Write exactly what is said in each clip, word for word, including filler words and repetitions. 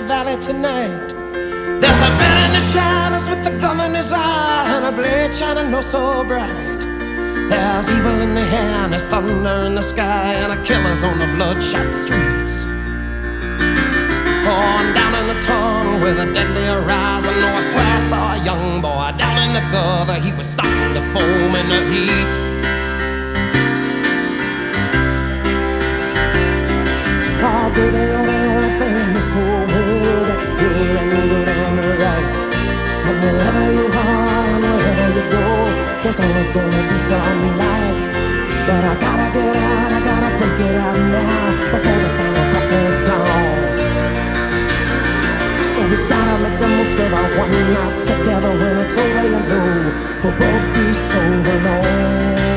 valley tonight. There's a man in the shadows with a gum in his eye and a blade shining oh so bright. There's evil in the air and there's thunder in the sky and a killer's on the bloodshot streets. Oh, and down in the tunnel with a deadly horizon, oh, I swear I saw a young boy down in the gutter. He was starting to foam in the heat. Oh, baby, you're the only thing in this whole world that's pure and good and right. And wherever you are and wherever you go, there's always gonna be some light. But I gotta get out, I gotta break it out now before the final crack of dawn. So we gotta make the most of our one night together. When it's over, you know we'll both be so alone.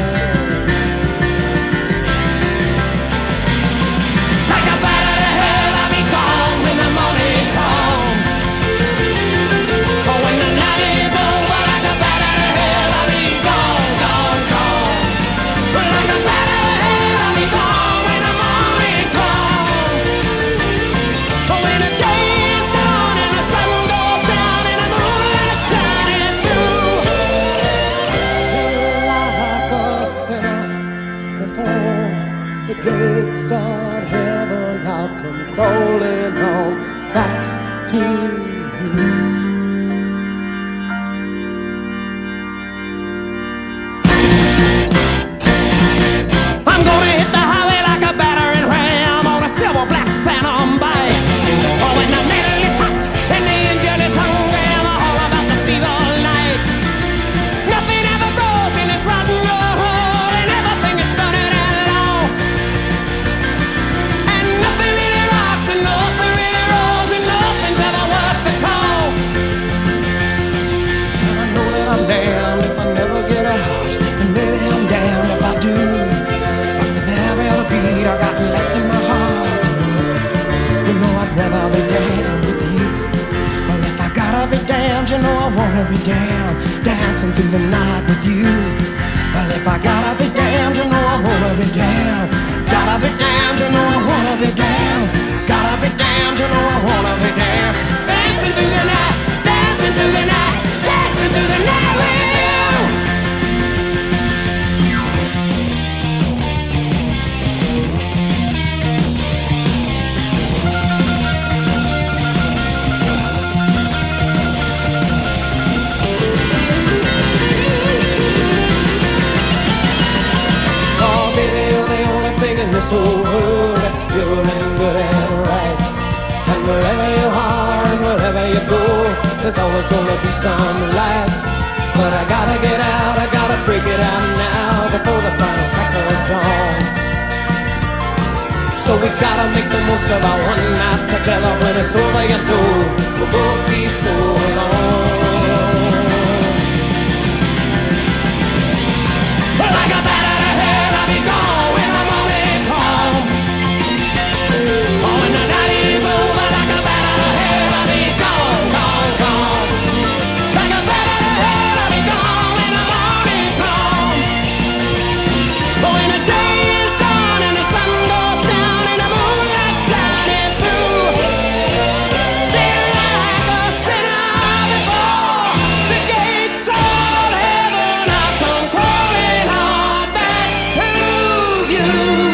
The gates of heaven, I'll come crawling on back to you. I'm gonna hit the highway like a battering ram on a silver black phantom bike. Oh, when the metal is hot and the engine is hungry, I'm all about to see the light. Nothing ever grows in this rotten old hole, and everything is stunning. Damned if I never get out, and maybe I'm damned if I do. But with every other beat I got left in my heart, you know I'd rather be damned with you. Well, if I gotta be damned, you know I wanna be damned, dancing through the night with you. Well, if I gotta be damned, you know I wanna be damned. Gotta be damned, you know I wanna be damned. Gotta be damned, you know I wanna be damned. Dancing through the night, dancing through the night, dancing through the night with you. Oh, baby, you're the only thing in this whole world that's pure and good and right. And wherever you are and wherever you go, there's always gonna be some light. But I gotta get out, I gotta break it out now before the final crack of dawn. So we gotta make the most of our one night together. When it's over, you know we'll both be so alone. Well, like a bat out of hell, I'll be gone when the morning comes. Oh, when the night is over, like a bat out of hell, I'll be gone, gone, gone. Like a bat out of hell, I'll be gone when the morning comes. Oh, when the day is done and the sun goes down and the moonlight shining through, then like a sinner before the gates of heaven, I'll come crawling on back to you.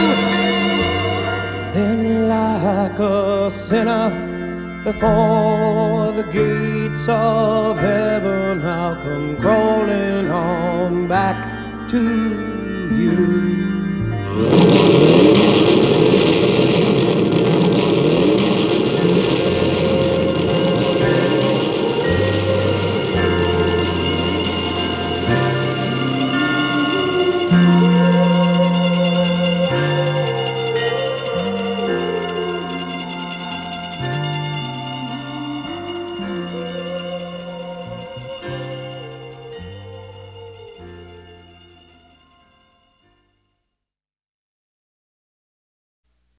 Then like a sinner before the gates of heaven, I'll come crawling on back to you.